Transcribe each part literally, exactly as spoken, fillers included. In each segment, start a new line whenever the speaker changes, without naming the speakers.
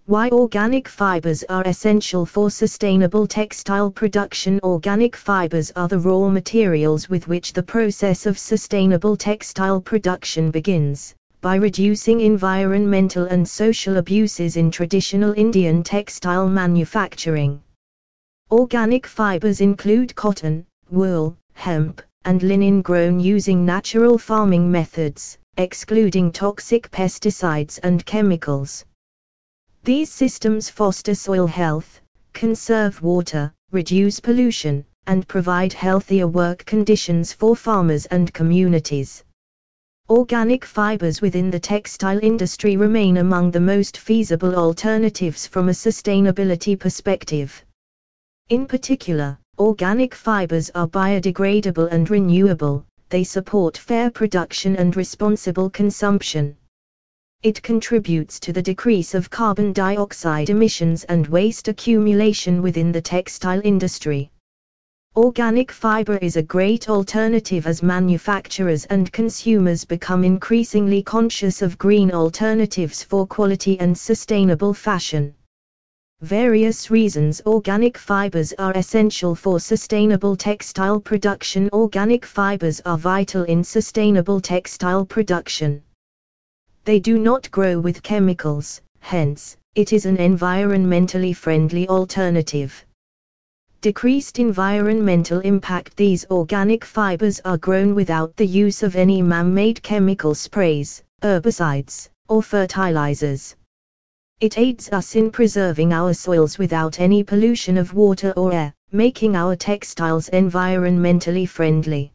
Why organic fibers are essential for sustainable textile production. Organic fibers are the raw materials with which the process of sustainable textile production begins, by reducing environmental and social abuses in traditional Indian textile manufacturing. Organic fibers include cotton, wool, hemp, and linen grown using natural farming methods, excluding toxic pesticides and chemicals. These systems foster soil health, conserve water, reduce pollution, and provide healthier work conditions for farmers and communities. Organic fibers within the textile industry remain among the most feasible alternatives from a sustainability perspective. In particular, organic fibers are biodegradable and renewable. They support fair production and responsible consumption. It contributes to the decrease of carbon dioxide emissions and waste accumulation within the textile industry. Organic fiber is a great alternative as manufacturers and consumers become increasingly conscious of green alternatives for quality and sustainable fashion. Various reasons organic fibers are essential for sustainable textile production. Organic fibers are vital in sustainable textile production. They do not grow with chemicals, hence, it is an environmentally friendly alternative. Decreased environmental impact. These organic fibers are grown without the use of any man-made chemical sprays, herbicides, or fertilizers. It aids us in preserving our soils without any pollution of water or air, making our textiles environmentally friendly.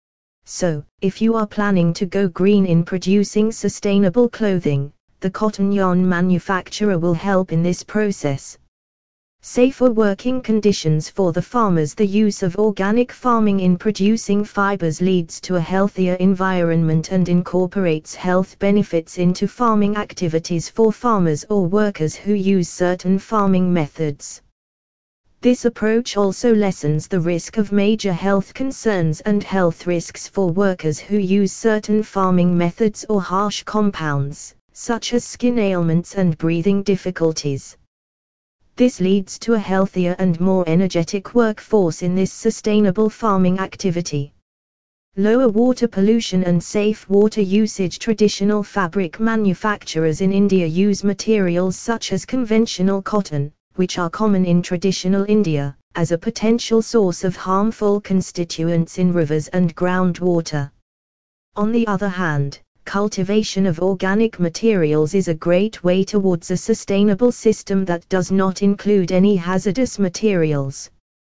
So, if you are planning to go green in producing sustainable clothing, the cotton yarn manufacturer will help in this process. Safer working conditions for the farmers. The use of organic farming in producing fibers leads to a healthier environment and incorporates health benefits into farming activities for farmers or workers who use certain farming methods. This approach also lessens the risk of major health concerns and health risks for workers who use certain farming methods or harsh compounds, such as skin ailments and breathing difficulties. This leads to a healthier and more energetic workforce in this sustainable farming activity. Lower water pollution and safe water usage. Traditional fabric manufacturers in India use materials such as conventional cotton, which are common in traditional India, as a potential source of harmful constituents in rivers and groundwater. On the other hand, cultivation of organic materials is a great way towards a sustainable system that does not include any hazardous materials.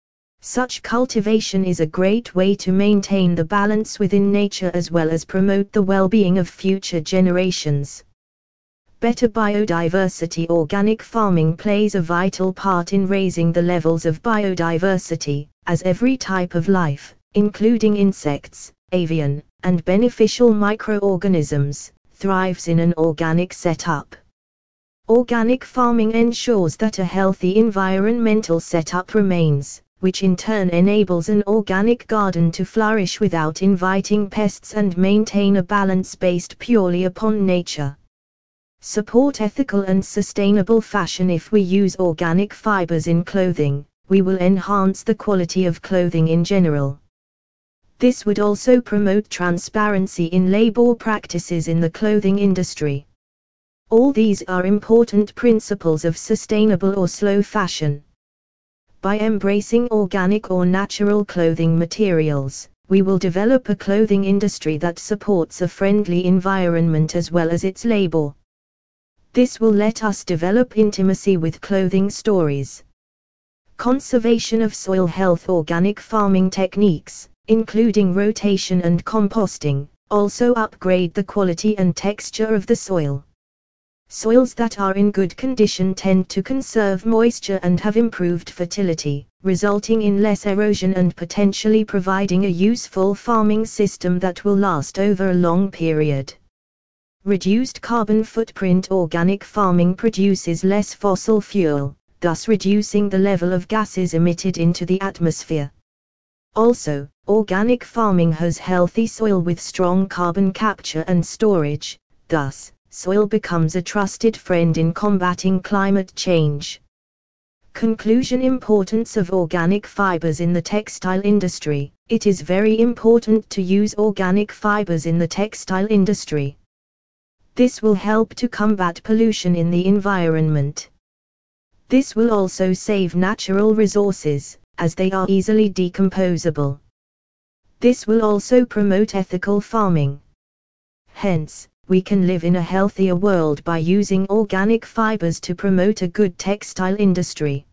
Such cultivation is a great way to maintain the balance within nature as well as promote the well-being of future generations. Better biodiversity. Organic farming plays a vital part in raising the levels of biodiversity, as every type of life, including insects, avian, and beneficial microorganisms, thrives in an organic setup. Organic farming ensures that a healthy environmental setup remains, which in turn enables an organic garden to flourish without inviting pests and maintain a balance based purely upon nature. Support ethical and sustainable fashion. If we use organic fibers in clothing, we will enhance the quality of clothing in general. This would also promote transparency in labor practices in the clothing industry. All these are important principles of sustainable or slow fashion. By embracing organic or natural clothing materials, we will develop a clothing industry that supports a friendly environment as well as its labor. This will let us develop intimacy with clothing stories. Conservation of soil health. Organic farming techniques, including rotation and composting, also upgrade the quality and texture of the soil. Soils that are in good condition tend to conserve moisture and have improved fertility, resulting in less erosion and potentially providing a useful farming system that will last over a long period. Reduced carbon footprint. Organic farming produces less fossil fuel, thus reducing the level of gases emitted into the atmosphere. Also, organic farming has healthy soil with strong carbon capture and storage, thus, soil becomes a trusted friend in combating climate change. Conclusion: importance of organic fibers in the textile industry. It is very important to use organic fibers in the textile industry. This will help to combat pollution in the environment. This will also save natural resources, as they are easily decomposable. This will also promote ethical farming. Hence, we can live in a healthier world by using organic fibers to promote a good textile industry.